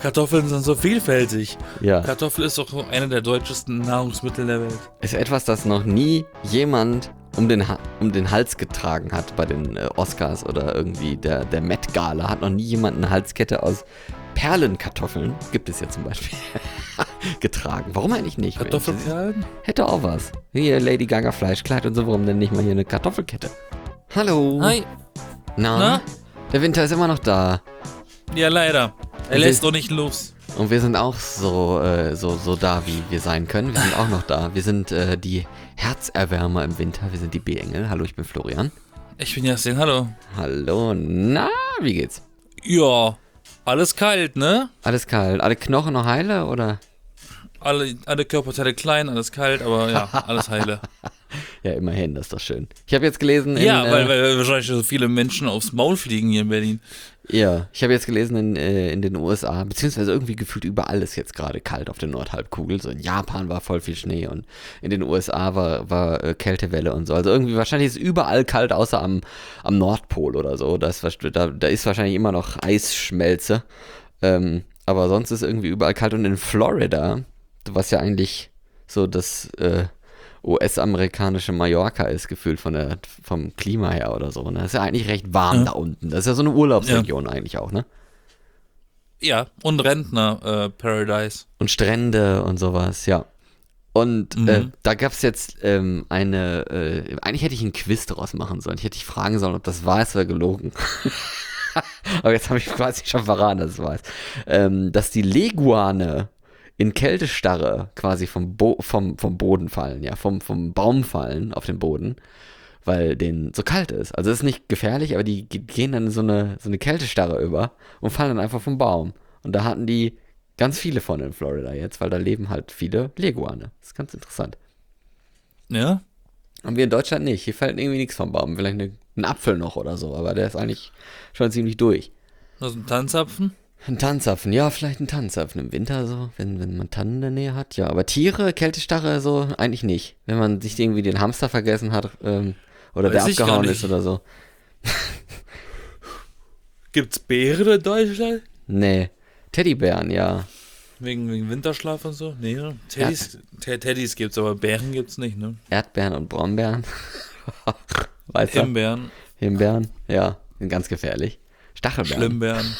Kartoffeln sind so vielfältig. Ja. Kartoffel ist doch so eine der deutschesten Nahrungsmittel der Welt. Ist etwas, das noch nie jemand um den Hals getragen hat bei den Oscars oder irgendwie der Met Gala. Hat noch nie jemand eine Halskette aus Perlenkartoffeln, gibt es ja zum Beispiel, getragen. Warum eigentlich nicht? Kartoffelperlen? Hätte auch was. Hier Lady Gaga Fleischkleid und so, warum denn nicht mal hier eine Kartoffelkette? Hallo. Hi. Na? Der Winter ist immer noch da. Ja, leider. Er lässt doch nicht los. Und wir sind auch so da, wie wir sein können. Wir sind auch noch da. Wir sind die Herzerwärmer im Winter. Wir sind die B-Engel. Hallo, ich bin Florian. Ich bin Jasmin, hallo. Hallo, na, wie geht's? Ja, alles kalt, ne? Alles kalt. Alle Knochen noch heile, oder? Alle Körperteile klein, alles kalt, aber ja, alles heile. Ja, immerhin, das ist doch schön. Ich habe jetzt gelesen weil wahrscheinlich so viele Menschen aufs Maul fliegen hier in Berlin. Ja, ich habe jetzt gelesen in den USA, beziehungsweise irgendwie gefühlt überall ist jetzt gerade kalt auf der Nordhalbkugel. So in Japan war voll viel Schnee und in den USA war Kältewelle und so. Also irgendwie wahrscheinlich ist überall kalt, außer am Nordpol oder so. Da ist wahrscheinlich immer noch Eisschmelze. Aber sonst ist irgendwie überall kalt. Und in Florida, was ja eigentlich so das US-amerikanische Mallorca ist, gefühlt vom Klima her oder so. Ne? Das ist ja eigentlich recht warm da unten. Das ist ja so eine Urlaubsregion eigentlich auch, ne? Ja, und Rentner-Paradise. Und Strände und sowas, ja. Und da gab es jetzt eigentlich hätte ich einen Quiz draus machen sollen. Ich hätte dich fragen sollen, ob das wahr ist oder gelogen. Aber jetzt habe ich quasi schon verraten, dass es wahr ist. Dass die Leguane in Kältestarre quasi vom Boden fallen, ja, vom Baum fallen auf den Boden, weil denen so kalt ist. Also es ist nicht gefährlich, aber die gehen dann in so eine Kältestarre über und fallen dann einfach vom Baum. Und da hatten die ganz viele von in Florida jetzt, weil da leben halt viele Leguane. Das ist ganz interessant. Ja? Und wir in Deutschland nicht. Hier fällt irgendwie nichts vom Baum. Vielleicht ein Apfel noch oder so, aber der ist eigentlich schon ziemlich durch. Also ein Tanzapfen? Ein Tanzapfen, ja, vielleicht ein Tanzapfen im Winter so, wenn man Tannen in der Nähe hat, ja. Aber Tiere, Kältestarre, so, eigentlich nicht. Wenn man sich irgendwie den Hamster vergessen hat oder der abgehauen ist oder so. Gibt's Bären in Deutschland? Nee, Teddybären, ja. Wegen Winterschlaf und so? Nee, ne? Teddys gibt's, aber Bären gibt's nicht, ne? Erdbeeren und Brombeeren. Weißt du? Himbeeren. Himbeeren, ja, sind ganz gefährlich. Stachelbeeren. Schlimmbeeren.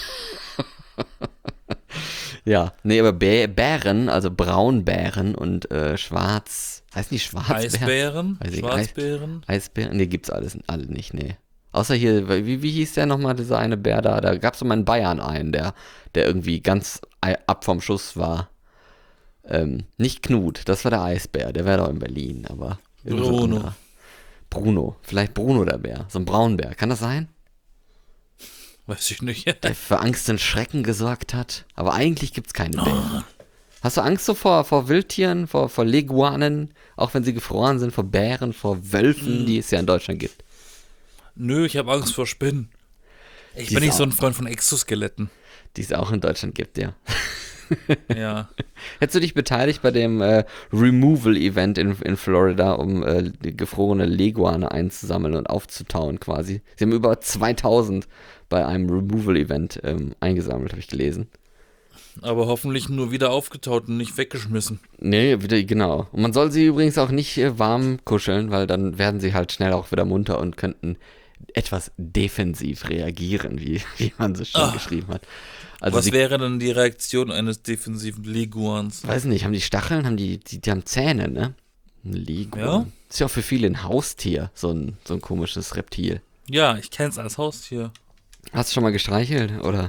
Ja, nee, aber Bären, also Braunbären und heißt nicht Schwarzbären? Eisbären? Schwarzbären? Eisbären? Nee, gibt's alle nicht, nee. Außer hier, wie hieß der nochmal, dieser eine Bär da? Da gab's doch mal in Bayern einen, der irgendwie ganz ab vom Schuss war. Nicht Knut, das war der Eisbär, der wäre doch in Berlin, aber Bruno. Bruno, vielleicht Bruno der Bär, so ein Braunbär, kann das sein? Weiß ich nicht. Der für Angst und Schrecken gesorgt hat. Aber eigentlich gibt's keine Bären. Hast du Angst so vor Wildtieren, vor Leguanen, auch wenn sie gefroren sind, vor Bären, vor Wölfen, die es ja in Deutschland gibt? Nö, ich habe Angst vor Spinnen. Ich bin nicht so ein Freund von Exoskeletten. Die es auch in Deutschland gibt, ja. Ja. Hättest du dich beteiligt bei dem Removal-Event in Florida, um gefrorene Leguane einzusammeln und aufzutauen quasi? Sie haben über 2000 bei einem Removal-Event eingesammelt, habe ich gelesen. Aber hoffentlich nur wieder aufgetaut und nicht weggeschmissen. Nee, genau. Und man soll sie übrigens auch nicht warm kuscheln, weil dann werden sie halt schnell auch wieder munter und könnten etwas defensiv reagieren, wie man so schön geschrieben hat. Also was wäre denn die Reaktion eines defensiven Leguans? Weiß nicht, haben die Stacheln? Die haben Zähne, ne? Ein Leguan. Ja? Ist ja auch für viele ein Haustier, so ein komisches Reptil. Ja, ich kenn's als Haustier. Hast du schon mal gestreichelt, oder?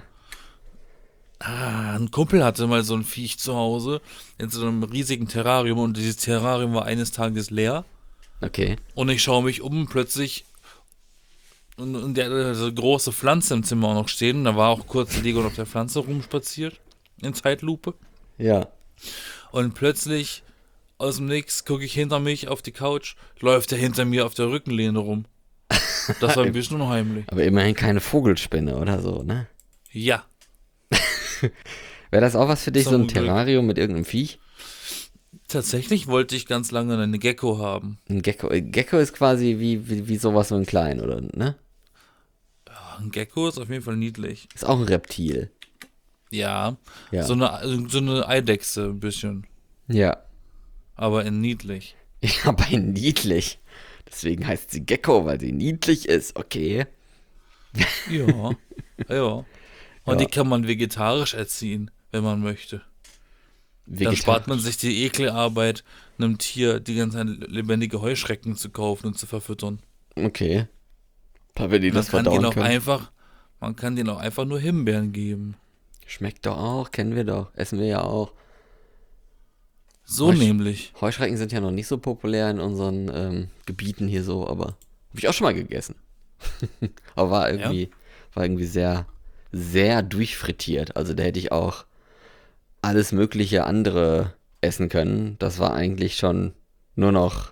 Ein Kumpel hatte mal so ein Viech zu Hause in so einem riesigen Terrarium und dieses Terrarium war eines Tages leer. Okay. Und ich schaue mich um plötzlich und der hatte so eine große Pflanze im Zimmer auch noch stehen. Und da war auch kurz Leguan auf der Pflanze rumspaziert in Zeitlupe. Ja. Und plötzlich aus dem Nix gucke ich hinter mich auf die Couch, läuft er hinter mir auf der Rückenlehne rum. Das war ein bisschen unheimlich. Aber immerhin keine Vogelspinne oder so, ne? Ja. Wäre das auch was für dich, so ein Zum Glück. Terrarium mit irgendeinem Viech? Tatsächlich wollte ich ganz lange eine Gecko haben. Ein Gecko. Gecko ist quasi wie sowas, so ein klein, oder, ne? Ein Gecko ist auf jeden Fall niedlich. Ist auch ein Reptil. Ja, Ja. so eine Eidechse ein bisschen, Ja. aber in niedlich. Ja, bei niedlich. Deswegen heißt sie Gecko, weil sie niedlich ist. Okay. Ja, ja. Und die Ja. kann man vegetarisch erziehen, wenn man möchte. Dann spart man Vegetarisch. sich die Ekelarbeit, einem Tier die ganze Zeit lebendige Heuschrecken zu kaufen und zu verfüttern. Okay. Weil die Man das kann denen verdauen auch können. einfach, man kann denen auch einfach nur Himbeeren geben. Schmeckt doch auch, kennen wir doch. Essen wir ja auch. So Heusch nämlich. Heuschrecken sind ja noch nicht so populär in unseren Gebieten hier so, aber habe ich auch schon mal gegessen. Aber Ja. war irgendwie sehr, sehr durchfrittiert. Also da hätte ich auch alles mögliche andere essen können. Das war eigentlich schon nur noch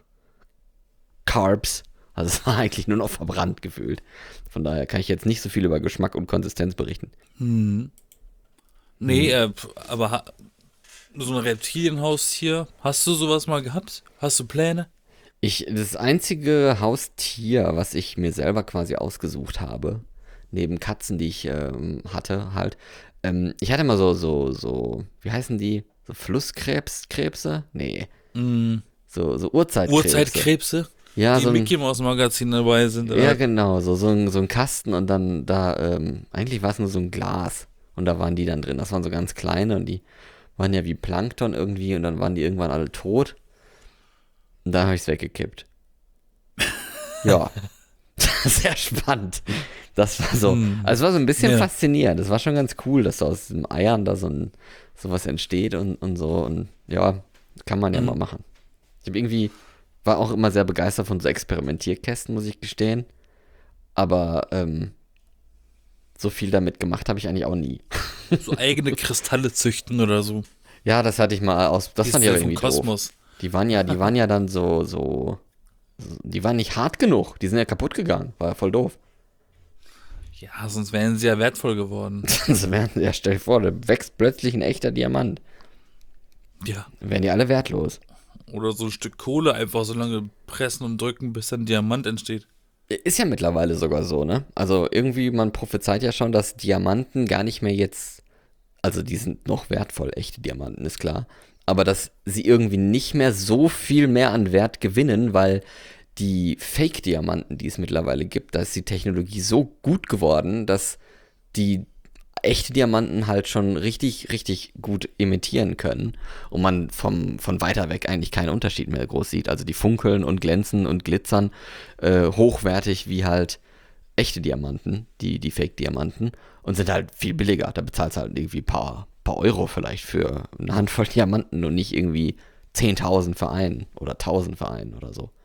Carbs. Also es war eigentlich nur noch verbrannt gefühlt. Von daher kann ich jetzt nicht so viel über Geschmack und Konsistenz berichten. Hm. Nee, aber so ein Reptilienhaustier, hast du sowas mal gehabt? Hast du Pläne? Das einzige Haustier, was ich mir selber quasi ausgesucht habe, neben Katzen, die ich hatte, halt, ich hatte mal wie heißen die? So Flusskrebse? Nee, Hm. so Urzeitkrebse. Urzeitkrebse, Ja, die so im ein, Mickey Mouse Magazin dabei sind, ja oder? genau, so ein Kasten und dann da, eigentlich war es nur so ein Glas und da waren die dann drin. Das waren so ganz kleine und die waren ja wie Plankton irgendwie und dann waren die irgendwann alle tot und dann habe ich es weggekippt. Ja, sehr spannend. Das war so, Hm. also es war so ein bisschen Ja. faszinierend. Das war schon ganz cool, dass so aus den Eiern da sowas entsteht und so. Und ja, kann man ja mal Hm. machen. Ich habe irgendwie, war auch immer sehr begeistert von so Experimentierkästen, muss ich gestehen. Aber so viel damit gemacht habe ich eigentlich auch nie. So eigene Kristalle züchten oder so. Ja, das hatte ich mal aus, das fand ich aber Kristalle vom irgendwie doof. Kosmos. Die waren ja dann die waren nicht hart genug. Die sind ja kaputt gegangen. War ja voll doof. Ja, sonst wären sie ja wertvoll geworden. Ja, stell dir vor, da wächst plötzlich ein echter Diamant. Ja. Dann wären die alle wertlos. Oder so ein Stück Kohle einfach so lange pressen und drücken, bis dann Diamant entsteht. Ist ja mittlerweile sogar so, ne? Also irgendwie, man prophezeit ja schon, dass Diamanten gar nicht mehr jetzt, also die sind noch wertvoll, echte Diamanten, ist klar. Aber dass sie irgendwie nicht mehr so viel mehr an Wert gewinnen, weil die Fake-Diamanten, die es mittlerweile gibt, da ist die Technologie so gut geworden, dass die echte Diamanten halt schon richtig, richtig gut imitieren können und man von weiter weg eigentlich keinen Unterschied mehr groß sieht. Also die funkeln und glänzen und glitzern hochwertig wie halt echte Diamanten, die Fake-Diamanten und sind halt viel billiger. Da bezahlst du halt irgendwie paar Euro vielleicht für eine Handvoll Diamanten und nicht irgendwie 10.000 für einen oder 1.000 für einen oder so.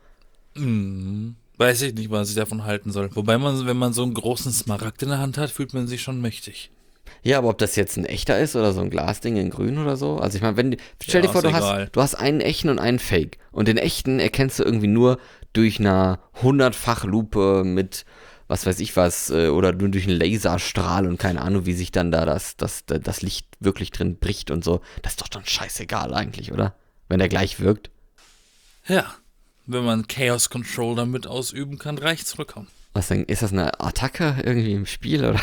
Weiß ich nicht, was ich davon halten soll. Wobei man, wenn man so einen großen Smaragd in der Hand hat, fühlt man sich schon mächtig. Ja, aber ob das jetzt ein echter ist oder so ein Glasding in grün oder so. Also ich meine, stell dir Ja, vor, ist egal. du hast einen echten und einen Fake. Und den echten erkennst du irgendwie nur durch eine 100-fach-Lupe mit was weiß ich was, oder nur durch einen Laserstrahl und keine Ahnung, wie sich dann da das Licht wirklich drin bricht und so. Das ist doch dann scheißegal eigentlich, oder? Wenn der gleich wirkt. Ja, wenn man Chaos Control damit ausüben kann, reicht's vollkommen. Was denn, ist das eine Attacke irgendwie im Spiel, oder?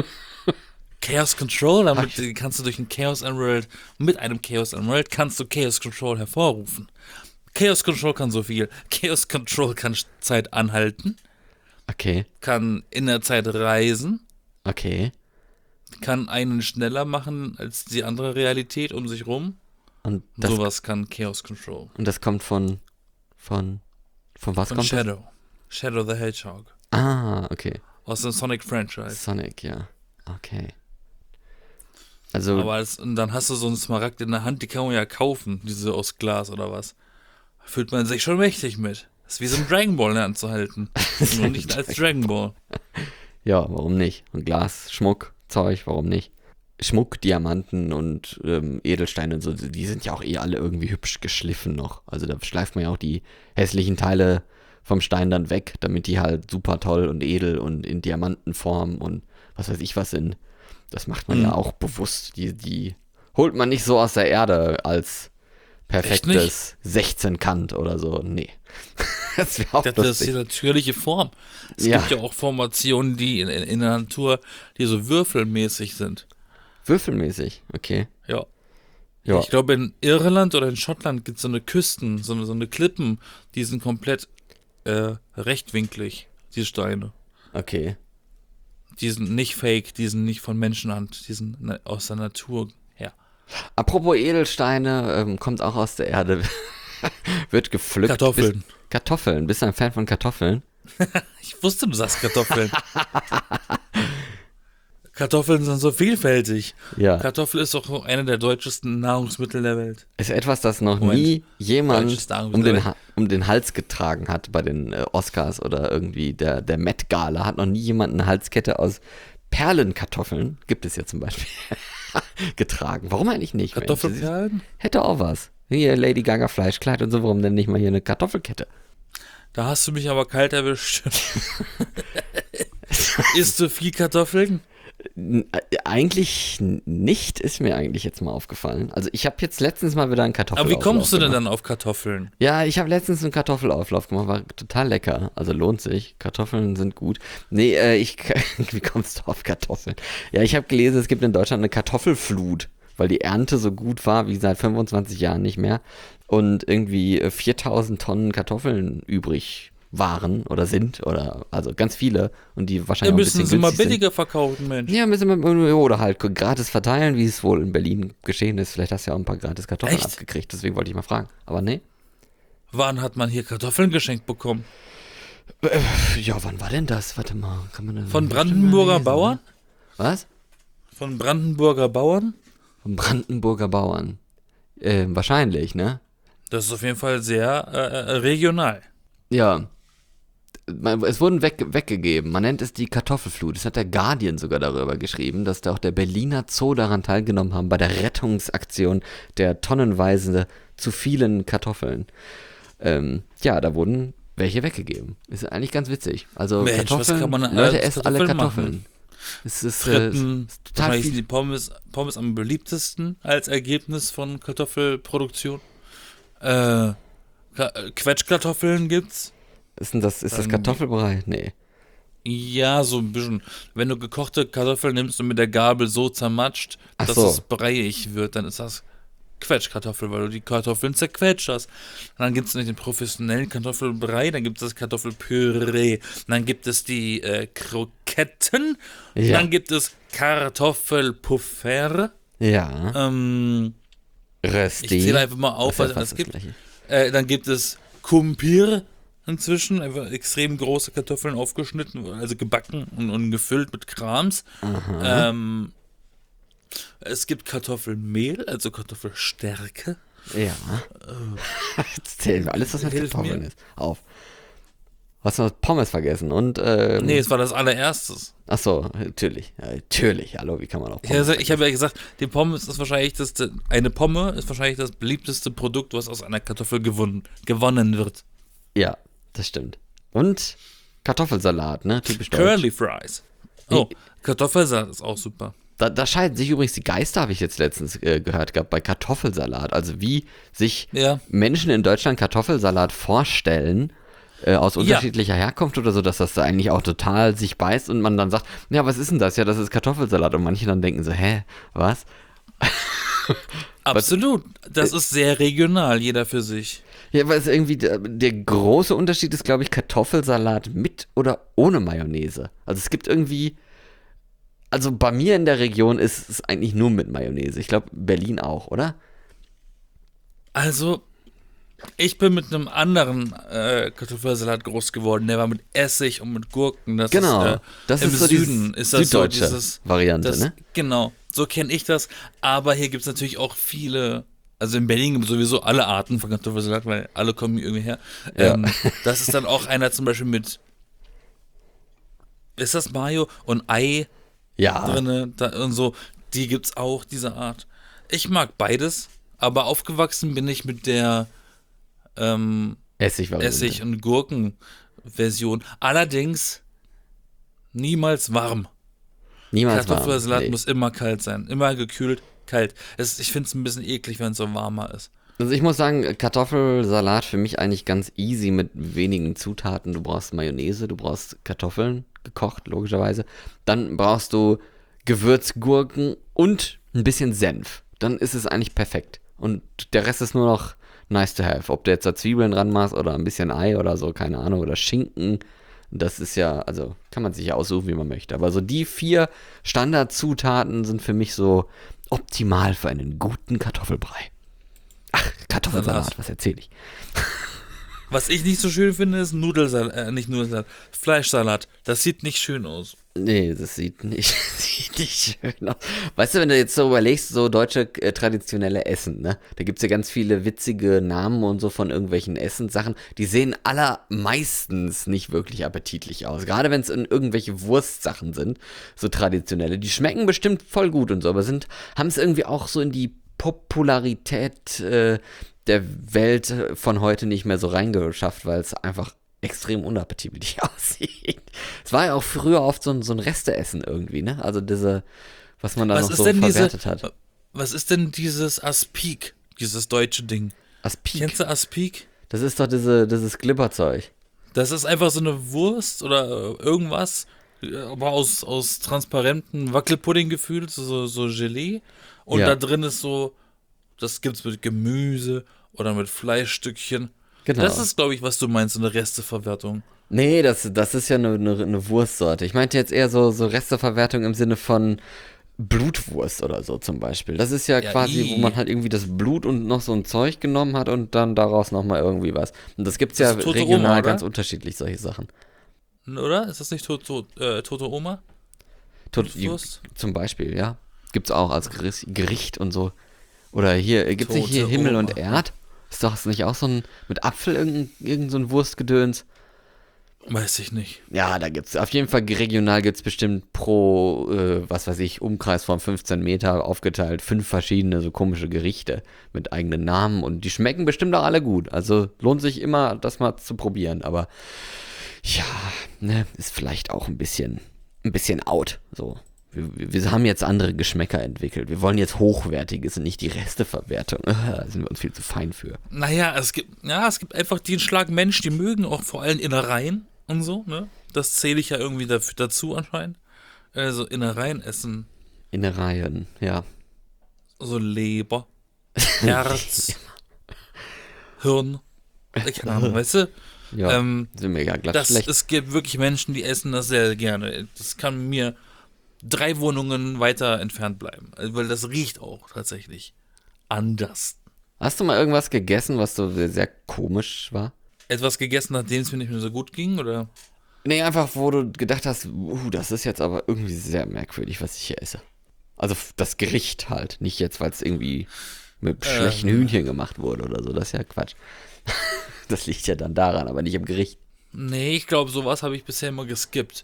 Chaos Control, damit kannst du durch ein Chaos Emerald, mit einem Chaos Emerald kannst du Chaos Control hervorrufen. Chaos Control kann so viel. Chaos Control kann Zeit anhalten, Okay, kann in der Zeit reisen, okay. kann einen schneller machen als die andere Realität um sich rum. Und Sowas kann Chaos Control. das kommt von was Von kommt das? Shadow. Shadow the Hedgehog. Ah, okay. Aus dem Sonic Franchise. Sonic, ja. Okay. Also, Und dann hast du so einen Smaragd in der Hand, die kann man ja kaufen, diese aus Glas oder was. Da fühlt man sich schon mächtig mit. Das ist wie so ein Dragon Ball in der Hand zu halten. Nur nicht als Dragon Ball. ja, warum nicht? Und Glas, Schmuck, Zeug, warum nicht? Schmuck, Diamanten und Edelsteine und so, die sind ja auch eh alle irgendwie hübsch geschliffen noch. Also da schleift man ja auch die hässlichen Teile vom Stein dann weg, damit die halt super toll und edel und in Diamantenform und was weiß ich was sind. Das macht man ja auch bewusst. Die holt man nicht so aus der Erde als perfektes 16 Kant oder so. Nee. Das wäre auch Das ist die lustig. natürliche Form. Es Ja. gibt ja auch Formationen, die in der Natur, die so würfelmäßig sind. Würfelmäßig, okay. Ja. Ja, Ich glaube, in Irland oder in Schottland gibt es so eine Küsten, so eine Klippen, die sind komplett rechtwinklig, die Steine. okay. Die sind nicht fake, die sind nicht von Menschenhand, die sind aus der Natur her. Apropos Edelsteine, kommt auch aus der Erde, wird gepflückt. Kartoffeln. Kartoffeln, bist du ein Fan von Kartoffeln? Ich wusste, du sagst Kartoffeln. Kartoffeln sind so vielfältig. Ja. Kartoffel ist auch eine der deutschesten Nahrungsmittel der Welt. Ist etwas, das noch Moment. nie jemand Deutsches Nahrungsmittel. um den Hals getragen hat bei den Oscars oder irgendwie der Met Gala. Hat noch nie jemand eine Halskette aus Perlenkartoffeln, gibt es ja zum Beispiel, getragen. Warum eigentlich nicht? Mensch? Kartoffelperlen? Hätte auch was. Hier Lady Gaga Fleischkleid und so, warum denn nicht mal hier eine Kartoffelkette? Da hast du mich aber kalt erwischt. Isst du viel Kartoffeln? Eigentlich nicht, ist mir eigentlich jetzt mal aufgefallen. Also ich habe jetzt letztens mal wieder einen Aber Kartoffelauflauf wie kommst du denn gemacht. dann auf Kartoffeln? Ja, ich habe letztens einen Kartoffelauflauf gemacht, war total lecker. Also lohnt sich. Kartoffeln sind gut. Nee, wie kommst du auf Kartoffeln? Ja, ich habe gelesen, es gibt in Deutschland eine Kartoffelflut, weil die Ernte so gut war wie seit 25 Jahren nicht mehr und irgendwie 4000 Tonnen Kartoffeln übrig waren oder sind oder also ganz viele und die Ja, wahrscheinlich auch ein müssen bisschen sie mal günstig sind. billiger verkaufen, Mensch. Ja, müssen wir oder halt gratis verteilen, wie es wohl in Berlin geschehen ist. Vielleicht hast du ja auch ein paar gratis Kartoffeln Echt? abgekriegt, deswegen wollte ich mal fragen. Aber nee. Wann hat man hier Kartoffeln geschenkt bekommen? Ja, wann war denn das? Warte mal, kann man das Von bestimmt mal Brandenburger lesen, Bauern? ne? Was? Von Brandenburger Bauern? Von Brandenburger Bauern. Wahrscheinlich, ne? Das ist auf jeden Fall sehr regional. Ja. Es wurden weggegeben. Man nennt es die Kartoffelflut. Das hat der Guardian sogar darüber geschrieben, dass da auch der Berliner Zoo daran teilgenommen haben bei der Rettungsaktion der tonnenweise zu vielen Kartoffeln. Ja, da wurden welche weggegeben. Ist eigentlich ganz witzig. Also Mensch, was Kartoffeln, kann man an Leute, alles esst alle Kartoffeln Kartoffeln. machen? Es ist Fritten, total wahrscheinlich sind viel. die Pommes am beliebtesten als Ergebnis von Kartoffelproduktion. Quetschkartoffeln gibt's. Ist das Kartoffelbrei? Nee. Ja, so ein bisschen. Wenn du gekochte Kartoffeln nimmst und mit der Gabel so zermatscht, Ach dass so. es breiig wird, dann ist das Quetschkartoffel, weil du die Kartoffeln zerquetscht hast. Und dann gibt es nicht den professionellen Kartoffelbrei, dann gibt es das Kartoffelpüree, dann gibt es die Kroketten, Ja. dann gibt es Kartoffelpuffer. Ja. Ich Rösti. zähle einfach mal auf, Das ist was ja es fast gibt. das Gleiche. Dann gibt es Kumpir inzwischen, einfach extrem große Kartoffeln aufgeschnitten, also gebacken und gefüllt mit Krams. Es gibt Kartoffelmehl, also Kartoffelstärke. Ja. Jetzt zählen wir alles, was mit Hilf Kartoffeln mir. ist. Auf. Hast du noch Pommes vergessen? Und, Nee, es war das allererstes. ach so, natürlich. Ja, natürlich. Hallo, wie kann man auch Ich Pommes habe ja gesagt, die Pommes ist wahrscheinlich eine Pomme ist wahrscheinlich das beliebteste Produkt, was aus einer Kartoffel gewonnen wird. Ja, das stimmt. Und Kartoffelsalat, ne? Typisch deutsch. Curly Fries. Oh, Kartoffelsalat ist auch super. Da scheiden sich übrigens die Geister, habe ich jetzt letztens gehört gehabt, bei Kartoffelsalat. Also wie sich Ja. Menschen in Deutschland Kartoffelsalat vorstellen, aus unterschiedlicher Herkunft oder so, dass das da eigentlich auch total sich beißt und man dann sagt, ja, was ist denn das? Ja, das ist Kartoffelsalat. Und manche dann denken so, hä, was? Absolut. Das ist sehr regional, jeder für sich. Ja, weil es irgendwie, der große Unterschied ist, glaube ich, Kartoffelsalat mit oder ohne Mayonnaise. Also es gibt irgendwie, also bei mir in der Region ist es eigentlich nur mit Mayonnaise. Ich glaube, Berlin auch, oder? Also, ich bin mit einem anderen Kartoffelsalat groß geworden. Der war mit Essig und mit Gurken. Das Genau. Ist, Das im ist so Süden die ist das so süddeutsche dieses Variante, das, ne? Genau, so kenne ich das. Aber hier gibt es natürlich auch viele. Also in Berlin gibt es sowieso alle Arten von Kartoffelsalat, weil alle kommen hier irgendwie her. Ja. Das ist dann auch einer zum Beispiel mit. Ist das Mayo und Ei Ja. drinne und so? Die gibt's auch, diese Art. Ich mag beides, aber aufgewachsen bin ich mit der Essig-Variante. Essig- und Gurken-Version. Allerdings niemals warm. Niemals warm. Kartoffelsalat Nee. muss immer kalt sein. Immer gekühlt, kalt. Ich finde es ein bisschen eklig, wenn es so warmer ist. Also ich muss sagen, Kartoffelsalat für mich eigentlich ganz easy mit wenigen Zutaten. Du brauchst Mayonnaise, du brauchst Kartoffeln, gekocht, logischerweise. Dann brauchst du Gewürzgurken und ein bisschen Senf. Dann ist es eigentlich perfekt. Und der Rest ist nur noch nice to have. Ob du jetzt da Zwiebeln dran machst oder ein bisschen Ei oder so, keine Ahnung, oder Schinken. Das ist ja, also kann man sich ja aussuchen, wie man möchte. Aber so die 4 Standardzutaten sind für mich so optimal für einen guten Kartoffelbrei. Ach, Kartoffelsalat, was erzähle ich? Was ich nicht so schön finde, ist nicht Nudelsalat, Fleischsalat. Das sieht nicht schön aus. Nee, das sieht nicht, sieht nicht schön aus. Weißt du, wenn du jetzt so überlegst, so deutsche traditionelle Essen, ne? Da gibt es ja ganz viele witzige Namen und so von irgendwelchen Essenssachen. Die sehen allermeistens nicht wirklich appetitlich aus. Gerade wenn es in irgendwelche Wurstsachen sind, so traditionelle. Die schmecken bestimmt voll gut und so, aber haben es irgendwie auch so in die Popularität der Welt von heute nicht mehr so reingeschafft, weil es einfach extrem unappetitlich aussieht. Es war ja auch früher oft so ein Resteessen irgendwie, ne? Also was man da noch so verwertet hat. Was ist denn dieses Aspik, dieses deutsche Ding? Aspik? Kennst du Aspik? Das ist doch dieses Glibberzeug. Das ist einfach so eine Wurst oder irgendwas, aber aus transparentem Wackelpudding gefühlt, so Gelee. Und da drin ist so, das gibt's mit Gemüse oder mit Fleischstückchen. Genau. Das ist, glaube ich, was du meinst, so eine Resteverwertung. Nee, das ist ja eine Wurstsorte. Ich meinte jetzt eher so Resteverwertung im Sinne von Blutwurst oder so zum Beispiel. Das ist ja quasi, wo man halt irgendwie das Blut und noch so ein Zeug genommen hat und dann daraus nochmal irgendwie was. Und das gibt's ja regional Oma, ganz unterschiedlich, solche Sachen. Oder? Ist das nicht Tote Oma? Blutwurst? Zum Beispiel, ja. Gibt's auch als Gericht und so. Oder hier, gibt's nicht hier Himmel und Erd? Ist doch nicht auch so mit Apfel irgend so ein Wurstgedöns? Weiß ich nicht. Ja, da gibt's auf jeden Fall regional gibt's bestimmt pro, was weiß ich, Umkreis von 15 Meter aufgeteilt 5 verschiedene so komische Gerichte mit eigenen Namen und die schmecken bestimmt auch alle gut. Also lohnt sich immer, das mal zu probieren. Aber ja, ne, ist vielleicht auch ein bisschen out. So. Wir haben jetzt andere Geschmäcker entwickelt. Wir wollen jetzt Hochwertiges und nicht die Resteverwertung. Da sind wir uns viel zu fein für. Naja, es gibt einfach den Schlag Mensch, die mögen auch vor allem Innereien und so, ne? Das zähle ich ja irgendwie dazu anscheinend. Also Innereien essen. Innereien, ja. So Leber, Herz, Hirn. Keine Ahnung, weißt du? Ja, sind mir ja glatt schlecht. Es gibt wirklich Menschen, die essen das sehr gerne. Das kann mir 3 Wohnungen weiter entfernt bleiben. Also, weil das riecht auch tatsächlich anders. Hast du mal irgendwas gegessen, was so sehr komisch war? Etwas gegessen, nachdem es mir nicht mehr so gut ging, oder? Nee, einfach, wo du gedacht hast, das ist jetzt aber irgendwie sehr merkwürdig, was ich hier esse. Also das Gericht halt, nicht jetzt, weil es irgendwie mit schlechten Hühnchen gemacht wurde oder so, das ist ja Quatsch. Das liegt ja dann daran, aber nicht im Gericht. Nee, ich glaube, sowas habe ich bisher immer geskippt.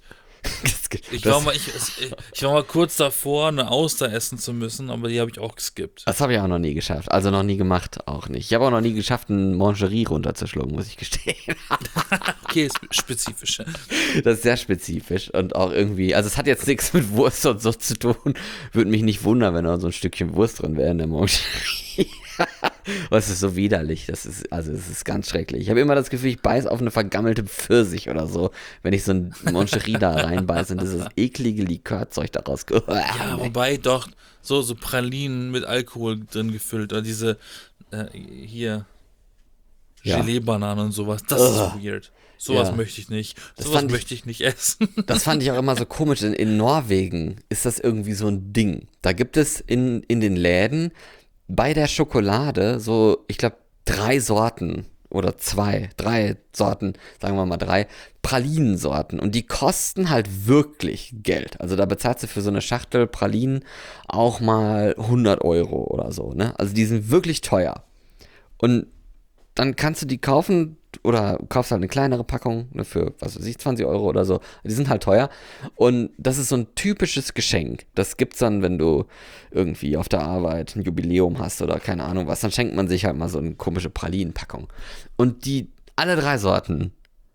Ich war mal kurz davor, eine Auster essen zu müssen, aber die habe ich auch geskippt. Das habe ich auch noch nie geschafft. Also noch nie gemacht, auch nicht. Ich habe auch noch nie geschafft, ein Mangerie runterzuschlucken, muss ich gestehen. Okay, ist spezifisch. Das ist sehr spezifisch und auch irgendwie, also es hat jetzt nichts mit Wurst und so zu tun. Würde mich nicht wundern, wenn da so ein Stückchen Wurst drin wäre in der Mangerie. Es ist so widerlich, es ist ganz schrecklich. Ich habe immer das Gefühl, ich beiß auf eine vergammelte Pfirsich oder so, wenn ich so ein Mangerie da reinbeiße und dieses eklige Likörzeug daraus Ja, wobei doch so Pralinen mit Alkohol drin gefüllt oder diese hier Gelee-Bananen und sowas, das ist weird. Sowas möchte ich nicht. Sowas möchte ich nicht essen. Das fand ich auch immer so komisch. In Norwegen ist das irgendwie so ein Ding. Da gibt es in den Läden bei der Schokolade so, ich glaube, 3 Sorten oder 3 Sorten, sagen wir mal 3, Pralinensorten. Und die kosten halt wirklich Geld. Also da bezahlst du für so eine Schachtel Pralinen auch mal 100 Euro oder so, ne? Also die sind wirklich teuer. Und dann kannst du die kaufen oder kaufst halt eine kleinere Packung, ne, für, was weiß ich, 20 Euro oder so. Die sind halt teuer. Und das ist so ein typisches Geschenk. Das gibt's dann, wenn du irgendwie auf der Arbeit ein Jubiläum hast oder keine Ahnung was. Dann schenkt man sich halt mal so eine komische Pralinenpackung. Und alle 3 Sorten,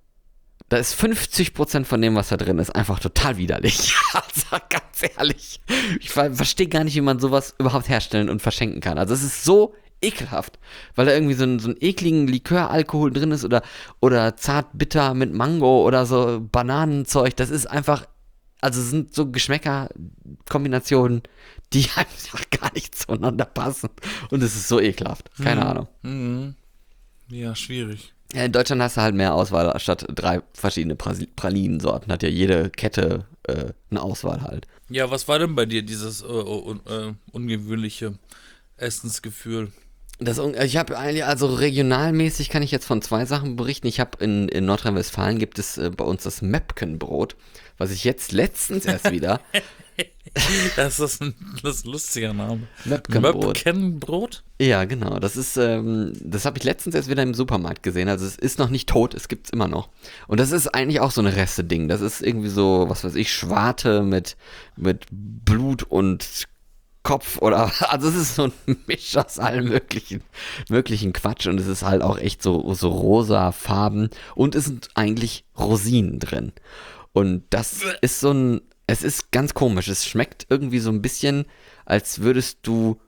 da ist 50% von dem, was da drin ist, einfach total widerlich. Also ganz ehrlich. Ich verstehe gar nicht, wie man sowas überhaupt herstellen und verschenken kann. Also es ist so ekelhaft, weil da irgendwie so ein ekligen Liköralkohol drin ist oder zart bitter mit Mango oder so Bananenzeug. Das ist einfach also es sind so Geschmäckerkombinationen, die einfach gar nicht zueinander passen. Und es ist so ekelhaft. Keine Ahnung. Mhm. Ja, schwierig. Ja, in Deutschland hast du halt mehr Auswahl, statt 3 verschiedene Pralinensorten. Hat ja jede Kette eine Auswahl halt. Ja, was war denn bei dir dieses ungewöhnliche Essensgefühl? Ich habe eigentlich, also regionalmäßig kann ich jetzt von 2 Sachen berichten. Ich habe in Nordrhein-Westfalen gibt es bei uns das Möpkenbrot, was ich jetzt letztens erst wieder. Das ist ein lustiger Name. Möpkenbrot. Möpkenbrot? Ja, genau. Das habe ich letztens erst wieder im Supermarkt gesehen. Also es ist noch nicht tot, es gibt's immer noch. Und das ist eigentlich auch so eine Reste-Ding. Das ist irgendwie so, was weiß ich, Schwarte mit Blut und Kopf oder, also es ist so ein Misch aus allem möglichen Quatsch und es ist halt auch echt so rosa Farben und es sind eigentlich Rosinen drin. Und das ist es ist ganz komisch. Es schmeckt irgendwie so ein bisschen, als würdest du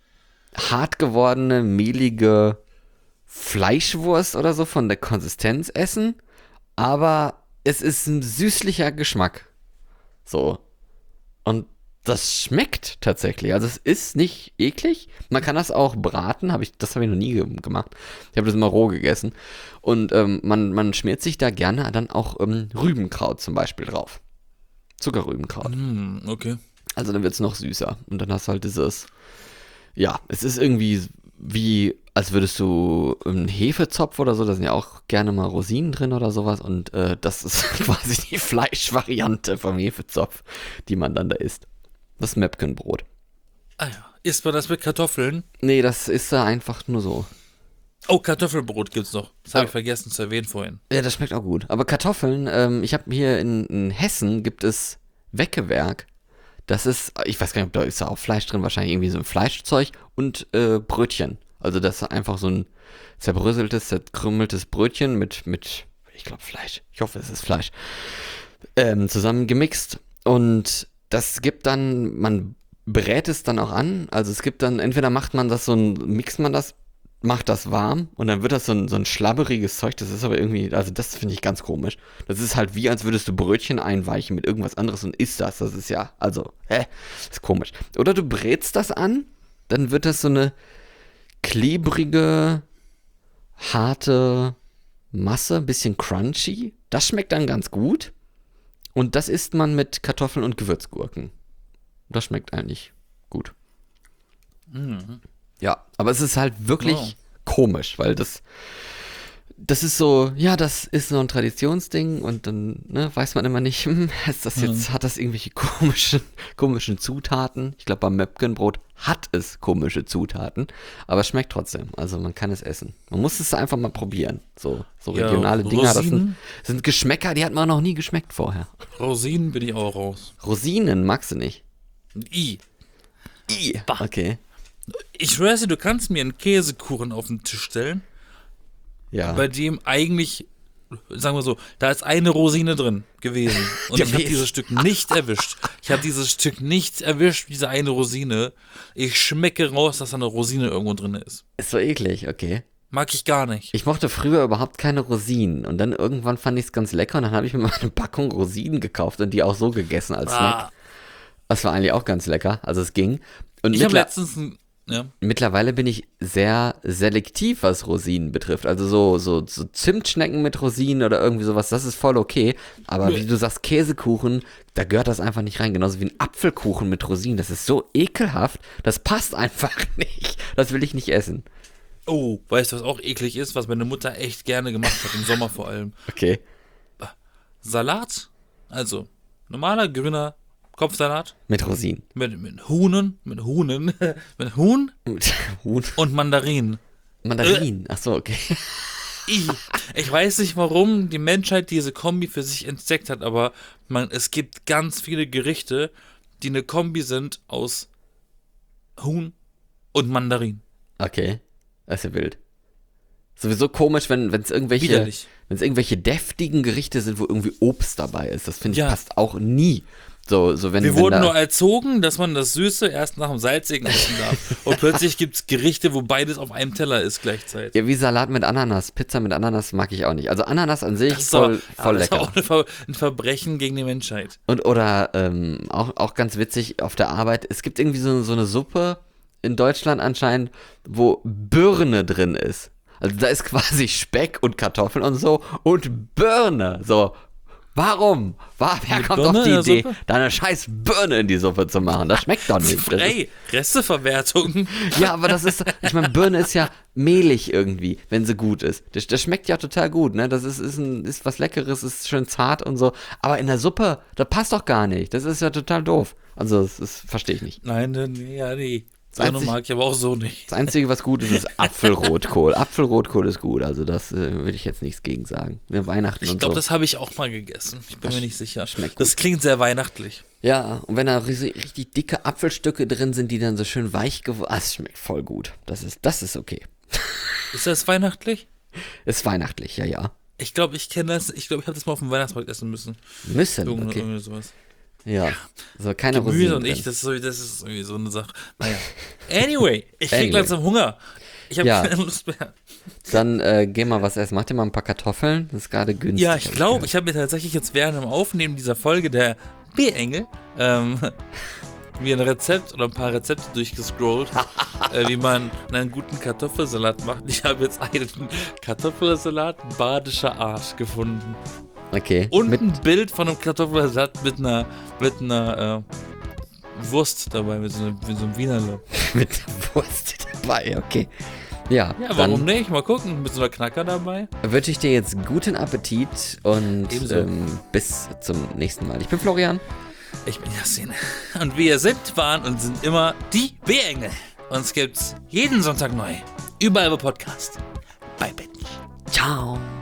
hart gewordene, mehlige Fleischwurst oder so von der Konsistenz essen, aber es ist ein süßlicher Geschmack. So. Und das schmeckt tatsächlich. Also es ist nicht eklig. Man kann das auch braten, das habe ich noch nie gemacht. Ich habe das immer roh gegessen. Und man schmiert sich da gerne dann auch Rübenkraut zum Beispiel drauf. Zuckerrübenkraut. Okay. Also dann wird es noch süßer. Und dann hast du halt dieses, ja, es ist irgendwie wie, als würdest du einen Hefezopf oder so, da sind ja auch gerne mal Rosinen drin oder sowas. Und das ist quasi die Fleischvariante vom Hefezopf, die man dann da isst. Das Möpkenbrot. Ah ja. Isst man das mit Kartoffeln? Nee, das ist da einfach nur so. Oh, Kartoffelbrot gibt's noch. Das habe ich vergessen zu erwähnen vorhin. Ja, das schmeckt auch gut. Aber Kartoffeln, ich habe hier in Hessen gibt es Weckewerk. Das ist, ich weiß gar nicht, ob da ist da auch Fleisch drin, wahrscheinlich irgendwie so ein Fleischzeug und Brötchen. Also das ist einfach so ein zerbröseltes, zerkrümmeltes Brötchen mit ich glaube Fleisch. Ich hoffe, es ist Fleisch. Zusammen gemixt. Und das gibt dann, man brät es dann auch an. Also es gibt dann, entweder mixt man das, macht das warm und dann wird das so ein schlabberiges Zeug. Das ist aber irgendwie, also das finde ich ganz komisch. Das ist halt wie, als würdest du Brötchen einweichen mit irgendwas anderes und isst das. Das ist ja, also, ist komisch. Oder du brätst das an, dann wird das so eine klebrige, harte Masse, ein bisschen crunchy. Das schmeckt dann ganz gut. Und das isst man mit Kartoffeln und Gewürzgurken. Das schmeckt eigentlich gut. Mhm. Ja, aber es ist halt wirklich komisch, weil das ist so, ja, das ist so ein Traditionsding und dann weiß man immer nicht, ist das jetzt, hat das irgendwelche komischen Zutaten? Ich glaube, beim Möpkenbrot hat es komische Zutaten, aber es schmeckt trotzdem. Also man kann es essen. Man muss es einfach mal probieren. So regionale Dinger, das sind Geschmäcker, die hat man noch nie geschmeckt vorher. Rosinen bin ich auch raus. Rosinen magst du nicht? Bah. Okay. Ich schwör's dir, du kannst mir einen Käsekuchen auf den Tisch stellen, Ja. bei dem eigentlich, sagen wir so, da ist eine Rosine drin gewesen. Und ich habe dieses Stück nicht erwischt. Diese eine Rosine. Ich schmecke raus, dass da eine Rosine irgendwo drin ist. Ist so eklig, okay. Mag ich gar nicht. Ich mochte früher überhaupt keine Rosinen und dann irgendwann fand ich es ganz lecker und dann habe ich mir mal eine Packung Rosinen gekauft und die auch so gegessen als Snack. Das war eigentlich auch ganz lecker, also es ging. Und ich habe letztens mittlerweile bin ich sehr selektiv, was Rosinen betrifft. Also so Zimtschnecken mit Rosinen oder irgendwie sowas, das ist voll okay. Aber wie du sagst, Käsekuchen, da gehört das einfach nicht rein. Genauso wie ein Apfelkuchen mit Rosinen. Das ist so ekelhaft. Das passt einfach nicht. Das will ich nicht essen. Oh, weißt du, was auch eklig ist, was meine Mutter echt gerne gemacht hat, im Sommer vor allem? Okay. Salat, also normaler, grüner Kopfsalat. Mit Rosinen. Mit Huhn Mit Huhn Huhn. und Mandarinen. Mandarinen, ach so, okay. Ich weiß nicht, warum die Menschheit diese Kombi für sich entdeckt hat, aber es gibt ganz viele Gerichte, die eine Kombi sind aus Huhn und Mandarinen. Okay, das ist ja wild. Sowieso komisch, wenn es irgendwelche deftigen Gerichte sind, wo irgendwie Obst dabei ist. Das finde ich passt auch nie wenn Wir wurden nur erzogen, dass man das Süße erst nach dem Salzigen essen darf. Und plötzlich gibt es Gerichte, wo beides auf einem Teller ist gleichzeitig. Ja, wie Salat mit Ananas. Pizza mit Ananas mag ich auch nicht. Also Ananas an sich Das ist voll das lecker. ist auch ein Verbrechen gegen die Menschheit. Oder auch ganz witzig auf der Arbeit. Es gibt irgendwie so eine Suppe in Deutschland anscheinend, wo Birne drin ist. Also da ist quasi Speck und Kartoffeln und so und Birne. So, warum? Wer kommt Birne auf die in der Idee, Suppe? da eine scheiß Birne in die Suppe zu machen? Das schmeckt doch nicht. Frei, Resteverwertung. Ja, aber ich meine, Birne ist ja mehlig irgendwie, wenn sie gut ist. Das schmeckt ja total gut, ne? Das ist was Leckeres, ist schön zart und so. Aber in der Suppe, das passt doch gar nicht. Das ist ja total doof. Also, das verstehe ich nicht. Nein, nee. So mag ich aber auch so nicht. Das Einzige, was gut ist, ist Apfelrotkohl. Apfelrotkohl ist gut, also das will ich jetzt nichts gegen sagen. Ja, Weihnachten Ich und glaube, so. das habe ich auch mal gegessen. Ich bin mir nicht sicher. schmeckt gut. Das klingt sehr weihnachtlich. Ja, und wenn da richtig dicke Apfelstücke drin sind, die dann so schön weich geworden sind, das schmeckt voll gut. Das ist okay. Ist das weihnachtlich? Ist weihnachtlich, ja. Ich glaube, ich kenne das. Ich glaube, ich habe das mal auf dem Weihnachtsmarkt essen müssen. Okay. Irgendwie sowas. Ja, also keine Gemüse Rosinen und drin. ich, das ist irgendwie so eine Sache. Naja. Anyway, ich krieg Anyway. langsam Hunger. Ich habe Ja. keine Lust mehr. Dann geh mal was essen. Mach dir mal ein paar Kartoffeln. Das ist gerade günstig. Ja, ich glaube, ich habe mir tatsächlich jetzt während dem Aufnehmen dieser Folge der B-Engel mir ein Rezept oder ein paar Rezepte durchgescrollt, wie man einen guten Kartoffelsalat macht. Ich habe jetzt einen Kartoffelsalat badischer Art gefunden. Okay. Und ein Bild von einem Kartoffelsalat mit einer Wurst dabei, mit so einem Wienerle. mit der Wurst dabei, okay. Ja, Ja, dann warum nicht? Mal gucken, mit so einer Knacker dabei. wünsche ich dir jetzt guten Appetit und Ebenso. bis zum nächsten Mal. Ich bin Florian. Ich bin Yassin. Und wir sind, waren und sind immer die B-Engel. Uns gibt's jeden Sonntag neu. Überall bei Podcast. Bei Benny. Ciao.